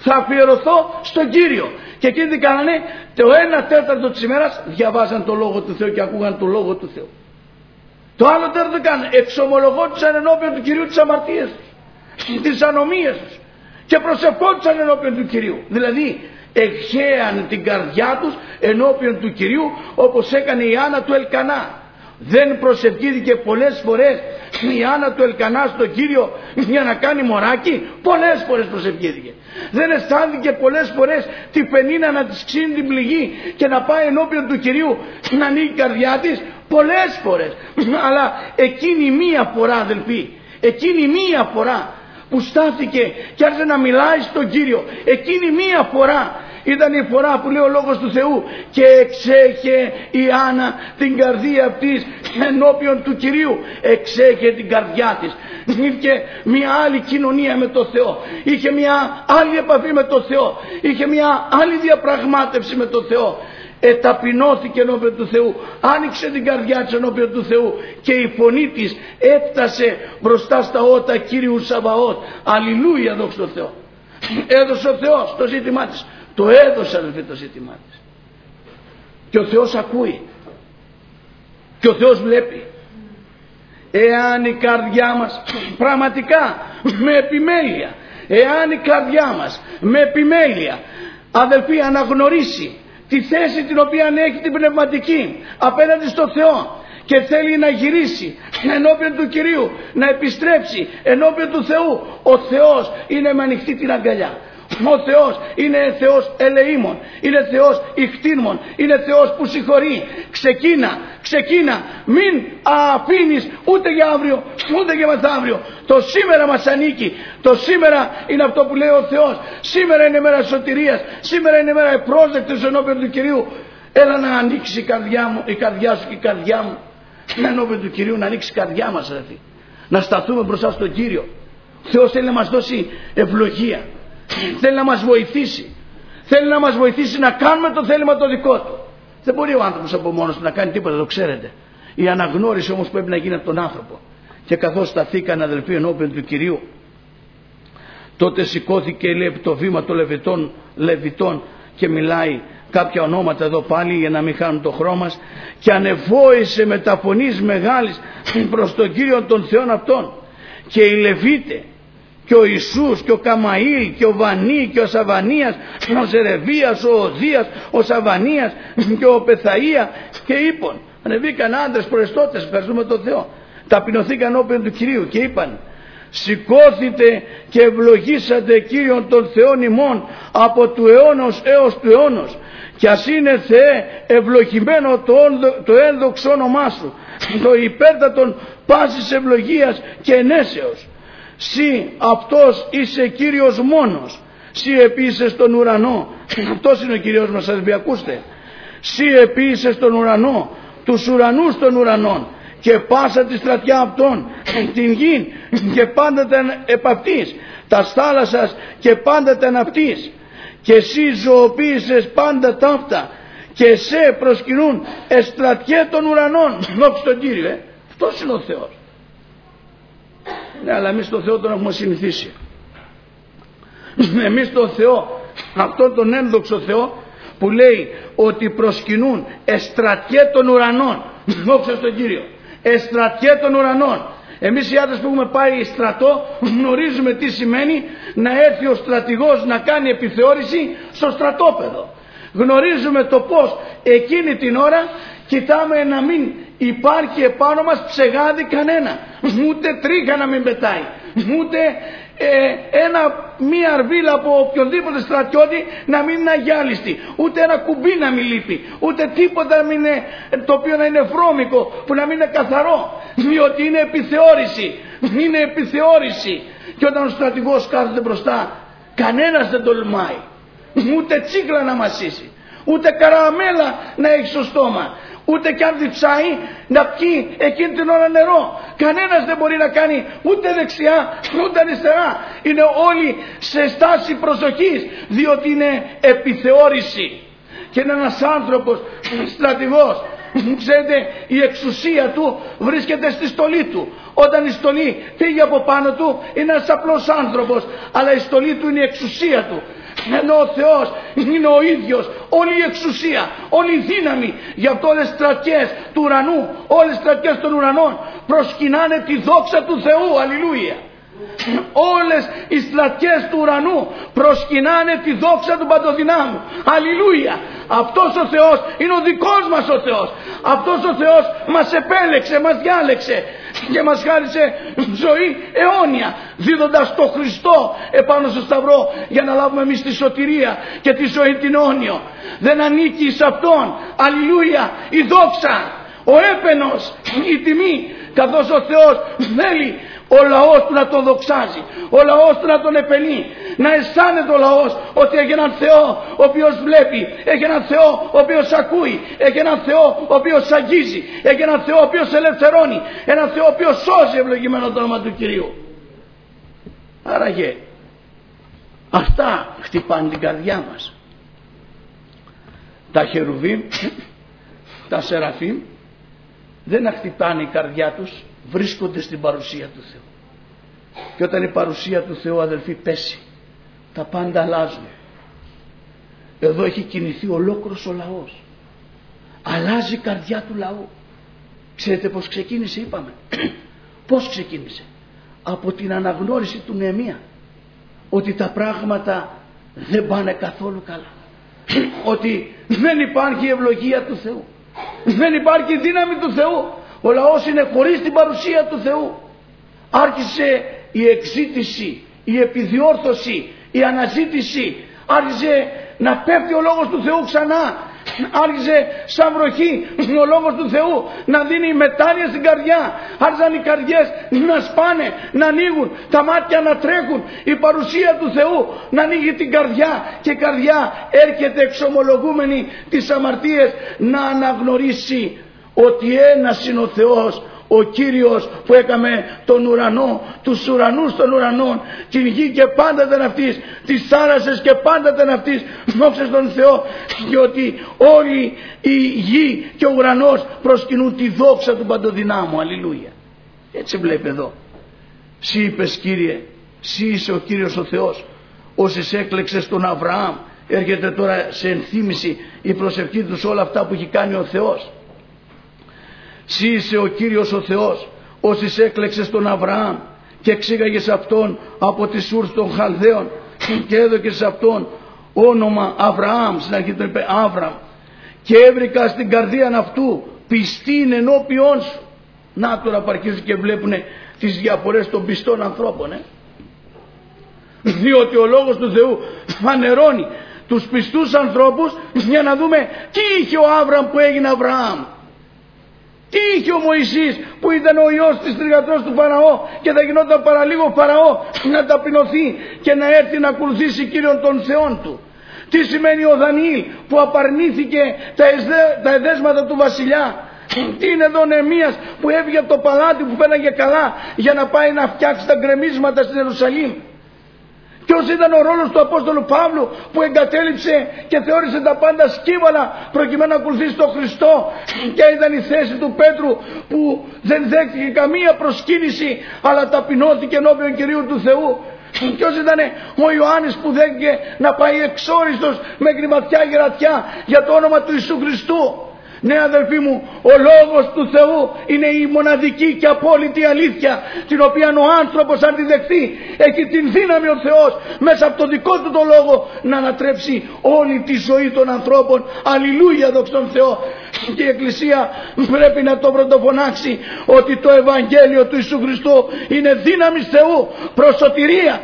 [SPEAKER 1] Θα αφιερωθώ στον Κύριο. Και εκείνοι τι κάνανε? Το 1/4 της ημέρας διαβάζαν το Λόγο του Θεού και ακούγαν το Λόγο του Θεού. Το άλλο τέταρτο κάνανε, εξομολογόντουσαν ενώπιον του Κυρίου τις αμαρτίες τους, τις ανομίες τους, και προσευχόντουσαν ενώπιον του Κυρίου. Δηλαδή εχέαν την καρδιά τους ενώπιον του Κυρίου, όπως έκανε η Άννα του Ελκανά. Δεν προσευχήθηκε πολλές φορές η Άννα του Ελκανά στον Κύριο για να κάνει μωράκι? Πολλές φορές προσευχήθηκε. Δεν αισθάνθηκε πολλές φορές τη Πενίνα να της ξύνει την πληγή και να πάει ενώπιον του Κυρίου να ανοίγει η καρδιά της? Πολλές φορές. Αλλά εκείνη μία φορά, αδελφοί, εκείνη μία φορά που στάθηκε και άρχισε να μιλάει στον Κύριο, εκείνη μία φορά ήταν η φορά που λέει ο Λόγος του Θεού, και εξέχε η Άννα την καρδία αυτής ενώπιον του Κυρίου. Εξέχε την καρδιά της. Είχε μια άλλη κοινωνία με το Θεό, είχε μια άλλη επαφή με το Θεό, είχε μια άλλη διαπραγμάτευση με το Θεό. Ταπεινώθηκε ενώπιον του Θεού, άνοιξε την καρδιά της ενώπιον του Θεού, και η φωνή της έφτασε μπροστά στα ότα Κύριου Σαβαώτ. Αλληλούια, δόξα τω Θεώ. Έδωσε ο Θεός το ζήτημά της. Το έδωσε, αδελφοί, το ζήτημά της. Και ο Θεός ακούει. Και ο Θεός βλέπει. Εάν η καρδιά μας πραγματικά με επιμέλεια, εάν η καρδιά μας με επιμέλεια, αδελφοί, αναγνωρίσει τη θέση την οποία έχει την πνευματική απέναντι στο Θεό και θέλει να γυρίσει ενώπιον του Κυρίου, να επιστρέψει ενώπιον του Θεού, ο Θεός είναι με ανοιχτή την αγκαλιά. Ο Θεός είναι Θεός ελεήμων, είναι Θεός ικτήρμων, είναι Θεός που συγχωρεί. Ξεκίνα, μην αφήνεις ούτε για αύριο ούτε για μεθαύριο. Το σήμερα μας ανήκει. Το σήμερα είναι αυτό που λέει ο Θεός. Σήμερα είναι μέρα σωτηρίας, σήμερα είναι μέρα επρόσδεκτης ενώπιον του Κυρίου. Έλα να ανοίξει η καρδιά σου και η καρδιά μου ενώπιον του Κυρίου, να ανοίξει η καρδιά μας, αδελφοί. Να σταθούμε μπροστά στον Κύριο. Ο Θεός θέλει να μας δώσει ευλογία. Θέλει να μας βοηθήσει. Θέλει να μας βοηθήσει να κάνουμε το θέλημα το δικό του. Δεν μπορεί ο άνθρωπος από μόνος του να κάνει τίποτα, το ξέρετε. Η αναγνώριση όμως πρέπει να γίνει από τον άνθρωπο. Και καθώς σταθήκαν, αδελφοί, ενώπιον του Κυρίου, τότε σηκώθηκε, λέει, από το βήμα των Λεβιτών και μιλάει κάποια ονόματα εδώ πάλι για να μην χάνουν το χρόνο μας, και ανεβόησε με τα φωνής μεγάλης προς τον Κύριο των Θεών αυτών. Και οι Λεβίτε και ο Ιησούς και ο Καμαήλ και ο Βανί και ο Σαβανίας, ο Ζερεβίας, ο Οδίας, ο Σαβανίας και ο Πεθαΐα και είπαν, ανεβήκαν άντρες προεστώτες, ευχαριστούμε τον Θεό, ταπεινωθήκαν όποιον του Κυρίου και είπαν, σηκώθητε και ευλογήσατε Κύριον των Θεών ημών από του αιώνος έως του αιώνος, και ας είναι, Θεέ, ευλογημένο το ένδοξο όνομά σου, το υπέρτατον πάσης ευλογίας και ενέσεως. Συ αυτός είσαι Κύριος μόνος, συ επίησες στον ουρανό. Αυτός είναι ο Κύριος μας, αδελφοί, ακούστε. Συ επίησες στον ουρανό, τους ουρανούς των ουρανών, και πάσα τη στρατιά αυτών, την γη και πάντα τα επαυτής, τα θάλασσας και πάντα τα ναυτής, και εσύ ζωοποίησες πάντα ταύτα, και σε προσκυνούν εστρατιέ των ουρανών. Δόξα τον Κύριο, αυτός είναι ο Θεός. Ναι, αλλά εμείς τον Θεό τον έχουμε συνηθίσει. Εμείς τον Θεό, αυτόν τον ένδοξο Θεό που λέει ότι προσκυνούν εστρατιέ των ουρανών. Δόξα στον Κύριο. Εστρατιέ των ουρανών. Εμείς οι άντρες που έχουμε πάει στρατό γνωρίζουμε τι σημαίνει να έρθει ο στρατηγός να κάνει επιθεώρηση στο στρατόπεδο. Γνωρίζουμε το πώς εκείνη την ώρα κοιτάμε να μην υπάρχει επάνω μας ψεγάδι κανένα, ούτε τρίχα να μην πετάει, ούτε μία αρβίλα από οποιονδήποτε στρατιώτη να μην είναι αγιάλιστη, ούτε ένα κουμπί να μην λείπει, ούτε τίποτα να μην είναι, το οποίο να είναι βρώμικο, που να μην είναι καθαρό, διότι είναι επιθεώρηση. Είναι επιθεώρηση. Και όταν ο στρατηγός κάθεται μπροστά, κανένας δεν τολμάει ούτε τσίκλα να μασίσει, ούτε καραμέλα να έχει στο στόμα, ούτε κι αν διψάει να πιει εκείνη την ώρα νερό. Κανένας δεν μπορεί να κάνει ούτε δεξιά ούτε αριστερά. Είναι όλοι σε στάση προσοχής, διότι είναι επιθεώρηση. Και είναι ένας άνθρωπος στρατηγός, ξέρετε, η εξουσία του βρίσκεται στη στολή του. Όταν η στολή φύγει από πάνω του είναι ένας απλός άνθρωπος, αλλά η στολή του είναι η εξουσία του. ενώ ο Θεός είναι ο ίδιος, όλη η εξουσία, όλη η δύναμη. Γι' αυτό όλες τις στρατιές του ουρανού, όλες τις στρατιές των ουρανών προσκυνάνε τη δόξα του Θεού. Αλληλούια. Όλες οι στρατιές του ουρανού προσκυνάνε τη δόξα του Παντοδυνάμου. Αλληλούια. Αυτός ο Θεός είναι ο δικός μας ο Θεός. Αυτός ο Θεός μας επέλεξε, μας διάλεξε και μας χάρισε ζωή αιώνια, δίδοντας το Χριστό επάνω στο σταυρό για να λάβουμε εμείς τη σωτηρία και τη ζωή την αιώνιο. Δεν ανήκει σε Αυτόν, αλληλούια, η δόξα, ο έπαινος, η τιμή, καθώς ο Θεός θέλει ο λαός του να τον δοξάζει, ο λαός του να τον επενεί, να αισθάνεται ο λαός ότι έχει έναν Θεό ο οποίος βλέπει, έχει έναν Θεό ο οποίος ακούει, έχει έναν Θεό ο οποίος αγγίζει, έχει έναν Θεό ο οποίος ελευθερώνει, έναν Θεό ο οποίος σώζει, ευλογημένο το όνομα του Κυρίου. Άραγε αυτά χτυπάνε την καρδιά μας. Τα χερουβίμ, τα σεραφίμ δεν χτυπάνε η καρδιά τους, βρίσκονται στην παρουσία του Θεού. Και όταν η παρουσία του Θεού, αδελφοί, πέσει, τα πάντα αλλάζουν. Εδώ έχει κινηθεί ολόκληρος ο λαός. Αλλάζει η καρδιά του λαού. Ξέρετε πως ξεκίνησε, είπαμε. Πώς ξεκίνησε? Από την αναγνώριση του Νεεμία ότι τα πράγματα δεν πάνε καθόλου καλά. Ότι δεν υπάρχει ευλογία του Θεού, δεν υπάρχει δύναμη του Θεού. Ο λαός είναι χωρίς την παρουσία του Θεού. Άρχισε η εξήτηση, η επιδιόρθωση, η αναζήτηση. Άρχισε να πέφτει ο λόγος του Θεού ξανά. Άρχισε σαν βροχή ο λόγος του Θεού να δίνει μετάνοια στην καρδιά. Άρχισαν οι καρδιές να σπάνε, να ανοίγουν, τα μάτια να τρέχουν, η παρουσία του Θεού να ανοίγει την καρδιά, και η καρδιά έρχεται εξομολογούμενη τις αμαρτίες να αναγνωρίσει ότι ένας είναι ο Θεός, ο Κύριος που έκαμε τον ουρανό, τους ουρανούς των ουρανών, την γη και πάντα δεν αυτής, τις θάλασσες και πάντα δεν αυτής, δόξα στον Θεό, και ότι όλη η γη και ο ουρανός προσκυνούν τη δόξα του Παντοδυνάμου. Αλληλούια. Έτσι βλέπει εδώ. Συ είπες, Κύριε, Συ είσαι ο Κύριος ο Θεός, όσοι έκλεξες τον Αβραάμ. Έρχεται τώρα σε ενθύμηση η προσευχή τους όλα αυτά που έχει κάνει ο Θεός. Συ είσαι ο Κύριος ο Θεός, όσοι έκλεξες τον Αβραάμ και εξήγαγες αυτόν από τις ούρς των Χαλδαίων και έδωκες αυτόν όνομα Αβραάμ, στην αρχή τον είπε Άβραμ, και έβρικα στην καρδία αυτού πιστήν ενώπιόν σου. Να τώρα παρκίζουν και βλέπουν τις διαφορές των πιστών ανθρώπων, διότι ο λόγος του Θεού φανερώνει τους πιστούς ανθρώπους για να δούμε τι είχε ο Άβραμ που έγινε Αβραάμ. Τι είχε ο Μωυσής που ήταν ο ιός της θυγατρός του Φαραώ και θα γινόταν παραλίγο Φαραώ να ταπεινωθεί και να έρθει να ακολουθήσει Κύριον των Θεών του. Τι σημαίνει ο Δανιήλ που απαρνήθηκε τα εδέσματα του βασιλιά. Τι είναι εδώ Νεεμίας που έβγε από το παλάτι που πέραγε καλά για να πάει να φτιάξει τα γκρεμίσματα στην Ιερουσαλήμ. Ποιος ήταν ο ρόλος του Απόστολου Παύλου που εγκατέλειψε και θεώρησε τα πάντα σκύβαλα προκειμένου να ακολουθήσει τον Χριστό, και ήταν η θέση του Πέτρου που δεν δέχτηκε καμία προσκύνηση αλλά ταπεινώθηκε ενώπιον Κυρίου του Θεού. Ποιος ήταν ο Ιωάννης που δέχτηκε να πάει εξόριστος μέχρι βαθιά γερατιά για το όνομα του Ιησού Χριστού. Ναι, αδελφοί μου, ο λόγος του Θεού είναι η μοναδική και απόλυτη αλήθεια, την οποία ο άνθρωπος αν τη δεχθεί έχει την δύναμη ο Θεός μέσα από το δικό του τον λόγο να ανατρέψει όλη τη ζωή των ανθρώπων. Αλληλούια, δόξα τω Θεώ. Και η Εκκλησία πρέπει να το πρωτοφωνάξει ότι το Ευαγγέλιο του Ιησού Χριστού είναι δύναμη Θεού προς σωτηρία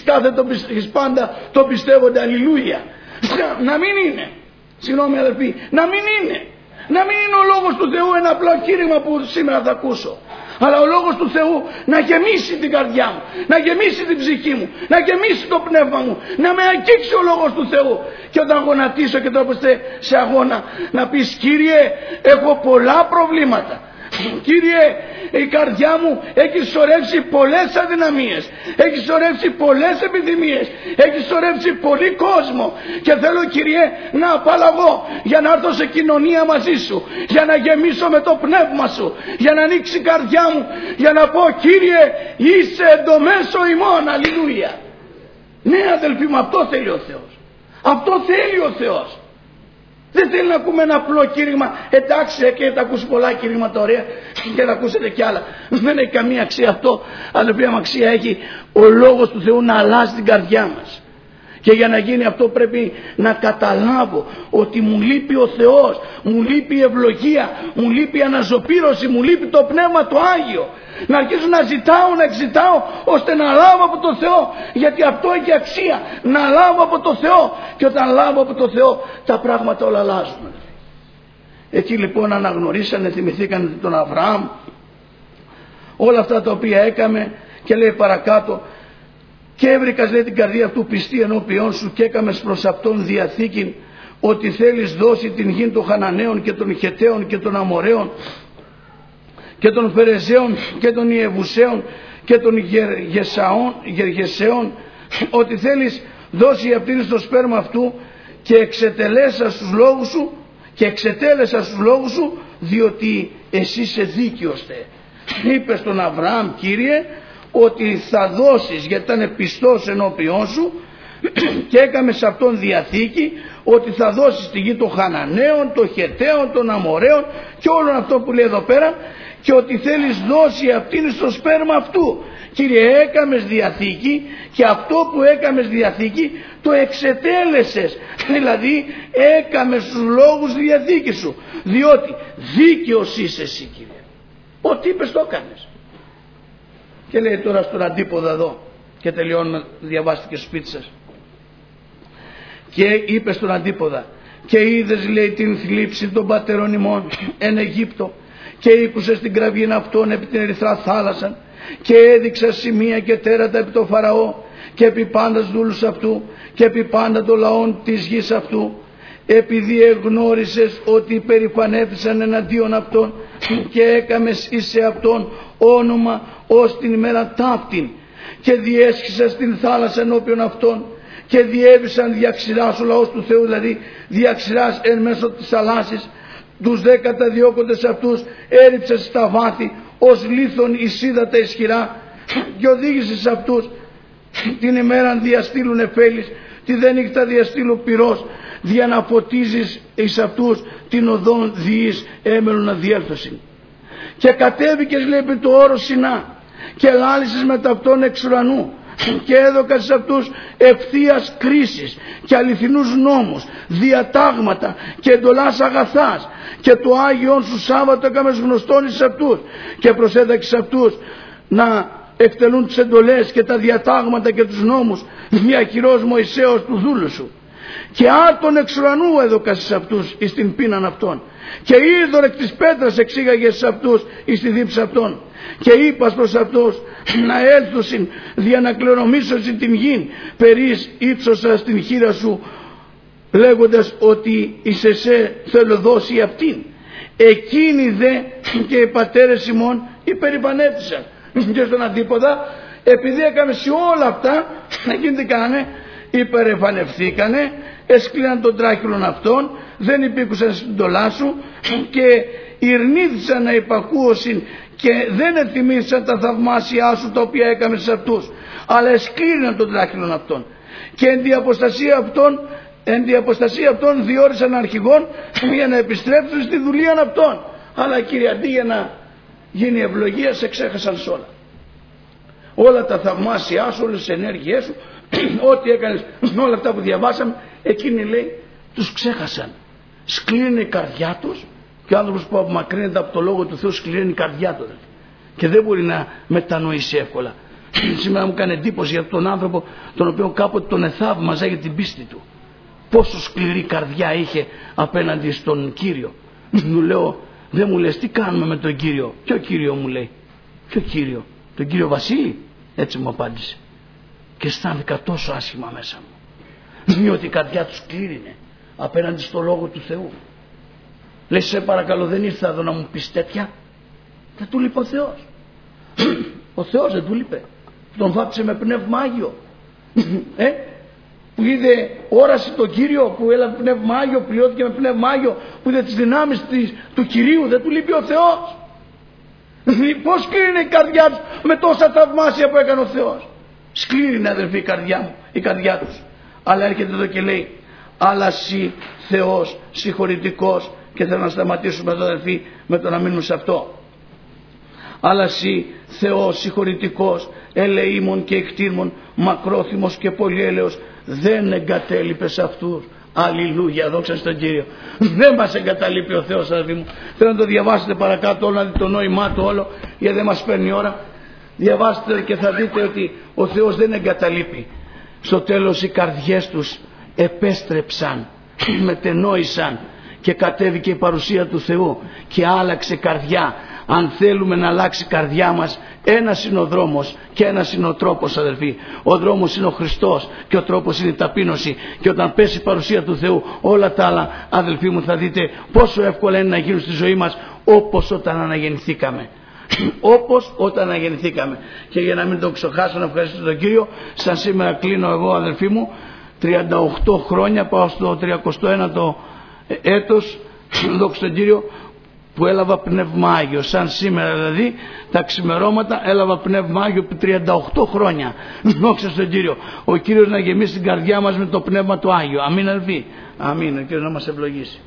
[SPEAKER 1] εις πάντα το πιστεύονται. Αλληλούια. Να μην είναι, συγγνώμη αδελφοί, να μην είναι ο λόγος του Θεού ένα απλό κήρυγμα που σήμερα θα ακούσω, αλλά ο λόγος του Θεού να γεμίσει την καρδιά μου, να γεμίσει την ψυχή μου, να γεμίσει το πνεύμα μου, να με αγγίξει ο λόγος του Θεού. Και όταν γονατίσω και τώρα είστε σε αγώνα να πεις, Κύριε, έχω πολλά προβλήματα, Κύριε, η καρδιά μου έχει σωρεύσει πολλές αδυναμίες, έχει σωρεύσει πολλές επιθυμίες, έχει σωρεύσει πολύ κόσμο και θέλω, Κύριε, να απαλλαγώ για να έρθω σε κοινωνία μαζί Σου, για να γεμίσω με το πνεύμα Σου, για να ανοίξει η καρδιά μου, για να πω, Κύριε, είσαι εντομέσω ημών. Αλληλούια. Ναι, αδελφοί μου, αυτό θέλει ο Θεός. Αυτό θέλει ο Θεός. Δεν θέλει να ακούμε ένα απλό κήρυγμα. Εντάξει, και θα ακούσει πολλά κήρυγματα ωραία και θα ακούσετε κι άλλα. Δεν έχει καμία αξία αυτό. Αλλά ποια αξία έχει ο λόγος του Θεού να αλλάζει την καρδιά μας. Και για να γίνει αυτό πρέπει να καταλάβω ότι μου λείπει ο Θεός, μου λείπει η ευλογία, μου λείπει η αναζωπήρωση, μου λείπει το Πνεύμα το Άγιο. Να αρχίσω να ζητάω ώστε να λάβω από το Θεό, γιατί αυτό έχει αξία, να λάβω από το Θεό. Και όταν λάβω από το Θεό τα πράγματα όλα αλλάζουν. Εκεί λοιπόν αναγνωρίσανε, θυμηθήκανε τον Αβραάμ, όλα αυτά τα οποία έκαμε, και λέει παρακάτω, και έβρικας, λέει, την καρδία του πιστή ενώπιον σου και έκαμες προς αυτόν διαθήκην ότι θέλεις δώσει την γη των Χαναναίων και των Χεταίων και των Αμοραίων και των Φερεζαίων και των Ιεβουσαίων και των Γεργεσαίων, ότι θέλεις δώσει αυτήν στο σπέρμα αυτού, και εξετέλεσα στους λόγους σου διότι εσύ είσαι δίκαιος. Είπε στον Αβραάμ, Κύριε, ότι θα δώσεις, γιατί ήταν πιστός ενώπιόν σου, και έκαμε σε αυτόν διαθήκη ότι θα δώσεις τη γη των Χαναναίων, των Χεταίων, των Αμοραίων και όλων αυτό που λέει εδώ πέρα, και ότι θέλεις δώσει αυτήν στο σπέρμα αυτού. Κύριε, έκαμες διαθήκη, και αυτό που έκαμες διαθήκη το εξετέλεσες, δηλαδή έκαμες τους λόγους διαθήκη σου, διότι δίκαιος είσαι εσύ, Κύριε. Ό,τι είπες το έκανες. Και λέει τώρα στον αντίποδα εδώ, και τελειώνουμε, διαβάστε και στο σπίτι σας. Και είπε στον αντίποδα, και είδες, λέει, την θλίψη των πατερών ημών εν Αιγύπτο, και ήκουσες την κραυγήν αυτών επί την ερυθρά θάλασσα, και έδειξα σημεία και τέρατα επί το Φαραώ και επί πάντας δούλους αυτού και επί πάντα των λαών της γης αυτού, επειδή εγνώρισες ότι υπερηφανεύθησαν εναντίον αυτών, και έκαμες εις σε αυτόν όνομα ως την ημέρα ταύτην, και διέσχισας την θάλασσα ενώπιον αυτών, και διέβησαν διαξηράς ο λαός του Θεού, δηλαδή διαξηράς εν μέσω της θαλάσσης, τους 10 καταδιώκοντες αυτούς έριψες στα βάθη ως λίθον εισίδατα ισχυρά, και οδήγησες αυτούς την ημέραν διαστήλουν εφέλης, τη δε νύχτα διαστήλου πυρός, δια να φωτίζεις εις αυτούς την οδόν διείς έμελον αδιέλθωσιν. Και κατέβηκες, λέει, επί το όρος Σινά, και λάλησες μετά αυτόν εξ ουρανού, και έδωκας σε αυτούς ευθείας κρίσης και αληθινούς νόμους, διατάγματα και εντολάς αγαθάς, και το Άγιον σου Σάββατο έκαμες γνωστόν εις αυτούς, και προσέταξες αυτούς να εκτελούν τις εντολές και τα διατάγματα και τους νόμους δια χειρός Μωυσέως του δούλου σου. Και άρτον εξ ουρανού έδωκας εις αυτούς εις την πείναν αυτών, και είδωρ εκ της πέτρας εξήγαγες εις αυτούς εις τη δίψη αυτών, και είπας προς αυτούς να έλθουσιν δια να κληρονομήσωσιν την γην, περίς ύψωσα στην χείρα σου, λέγοντας ότι εις εσέ θέλω δώσει αυτήν. Εκείνοι δε και οι πατέρες ημών υπερηφανεύτησαν. Και στον αντίποδα, επειδή έκαμε σε όλα αυτά, εκείνοι τι κάνανε? Υπερηφανευθήκανε, εσκλήναν τον τράχυλον αυτών, δεν υπήκουσαν στην εντολά σου και ειρνήθησαν να υπακούωσιν, και δεν ετιμήσαν τα θαυμάσια σου τα οποία έκαμε σε αυτούς, αλλά εσκλήναν τον τράχυλον αυτών, και εν διαποστασία αυτών διόρισαν αρχηγόν για να επιστρέψουν στη δουλεία αυτών. Αλλά, Κύριε, αντί για να γίνει ευλογία, σε ξέχασαν σε όλα. Όλα τα θαυμάσια σου, όλες τις ενέργειές σου, ό,τι έκανες, όλα αυτά που διαβάσαμε, εκείνοι, λέει, τους ξέχασαν. Σκλήρινε η καρδιά τους, και ο άνθρωπος που απομακρύνεται από το Λόγο του Θεού σκληραίνει η καρδιά του, και δεν μπορεί να μετανοήσει εύκολα. Σήμερα μου κάνει εντύπωση για τον άνθρωπο τον οποίο κάποτε τον εθαύμαζα για την πίστη του. Πόσο σκληρή καρδιά είχε απέναντι στον Κύριο. Μου λέω, δεν μου λες τι κάνουμε με τον Κύριο? Ποιο Κύριο? Μου λέει. Ποιο Κύριο? Τον Κύριο Βασίλη? Έτσι μου απάντησε. Και αισθάνθηκα τόσο άσχημα μέσα μου, διότι η καρδιά του σκλήρινε απέναντι στο Λόγο του Θεού. Λέει, σε παρακαλώ, δεν ήρθα εδώ να μου πεις τέτοια? Δεν του λείπει ο Θεός. Ο Θεός δεν του λείπε. Τον βάπτισε με Πνεύμα Άγιο. Που είδε, όρασε τον Κύριο, που έλαβε Πνεύμα Άγιο, πληρώθηκε με Πνεύμα Άγιο, που είδε τις δυνάμεις του Κυρίου. Δεν του λείπει ο Θεός? Πώς σκλήρινε η καρδιά τους με τόσα θαυμάσια που έκανε ο Θεός? Σκλήρινε, αδελφοί, η καρδιά τους. Αλλά έρχεται εδώ και λέει, αλλά εσύ Θεός συγχωρητικός, και θέλω να σταματήσουμε εδώ αδελφοί με το να μείνουμε σε αυτό. Αλλά εσύ Θεός συγχωρητικός, ελεήμων και εκτίμων, μακρόθυμος και πολυέλεος, δεν εγκατέλειπες αυτούς. Αλληλούια, δόξα στον Κύριο. Δεν μας εγκαταλείπει ο Θεός, αδελφοί μου. Θέλω να το διαβάσετε παρακάτω, να δείτε το νόημά του όλο, γιατί δεν μας παίρνει η ώρα. Διαβάστε και θα δείτε ότι ο Θεός δεν εγκαταλείπει. Στο τέλος οι καρδιές τους επέστρεψαν, μετενόησαν και κατέβηκε η παρουσία του Θεού και άλλαξε καρδιά. Αν θέλουμε να αλλάξει η καρδιά μας, ένας είναι ο δρόμος και ένας είναι ο τρόπος, αδελφοί. Ο δρόμος είναι ο Χριστός και ο τρόπος είναι η ταπείνωση, και όταν πέσει η παρουσία του Θεού, όλα τα άλλα, αδελφοί μου, θα δείτε πόσο εύκολα είναι να γίνουν στη ζωή μας, όπως όταν αναγεννηθήκαμε. Όπως όταν αναγεννηθήκαμε. Και για να μην το ξεχάσω, να ευχαριστήσω τον Κύριο, σαν σήμερα κλείνω εγώ, αδελφοί μου, 38 χρόνια, πάω στο 31ο έτος, δόξα τον Κύριο, που έλαβα Πνεύμα Άγιο. Σαν σήμερα δηλαδή τα ξημερώματα έλαβα Πνεύμα Άγιο επί 38 χρόνια. Δόξα στον Κύριο. Ο Κύριος να γεμίσει την καρδιά μας με το Πνεύμα του Άγιο. Αμήν, αδελφοί. Αμήν. Ο Κύριος να μας ευλογήσει.